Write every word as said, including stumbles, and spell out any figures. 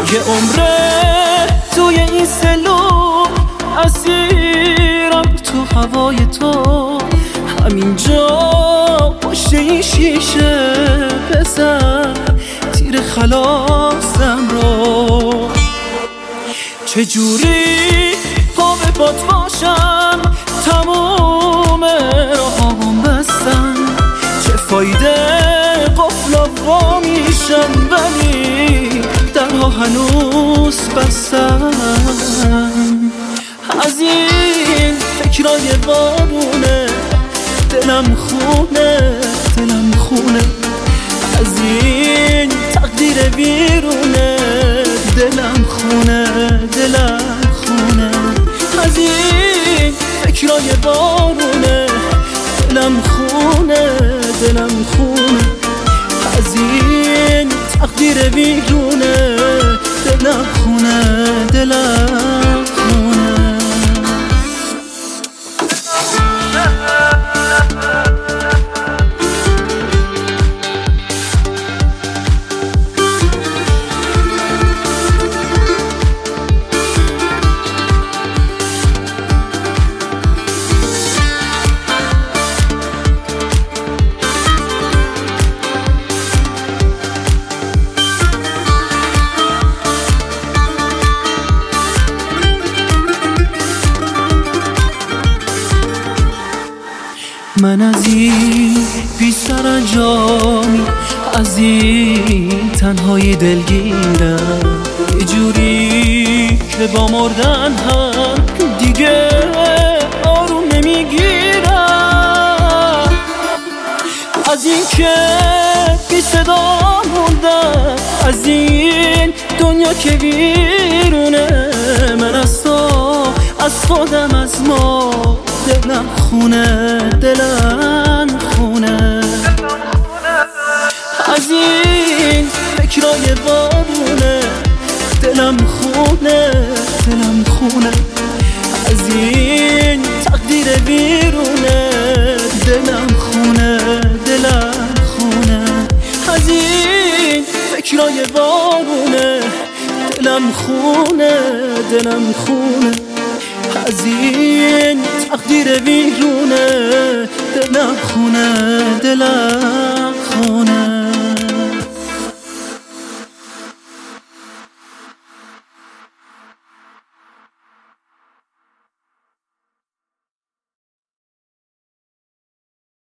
یه عمره توی این سلو اسیرم تو هوای تو، همینجا پشت این شیشه بزن تیر خلاصم رو. چجوری پا به باد باشم تموم راهام بستن، چه فایده قفلا وا میشن ولی درها هنوز بستن. از این فکرای بارونه دلم خونه دلم خونه، از این تقدیر ویرونه دلم خونه دلم خونه، از این فکرای بارونه دلم خونه دلم خونه، از این تقدیر ویرونه دلم خونه دلم خونه. من از این بی سرانجامی، از این تنهای دلگیرم، یه جوری که با مردن هم دیگه آروم نمیگیرم، از این که بی صدا موندم، از این دنیا که ویرونه. من از تو از خودم از ما دلم خونه دلم خونه، از این فکرای بارونه دلم خونه دلم خونه، از این تقدیر ویرونه دلم خونه دلم خونه، از این فکرای بارونه دلم خونه دلم خونه، از این تقدیر ویرونه دلم خونه دلم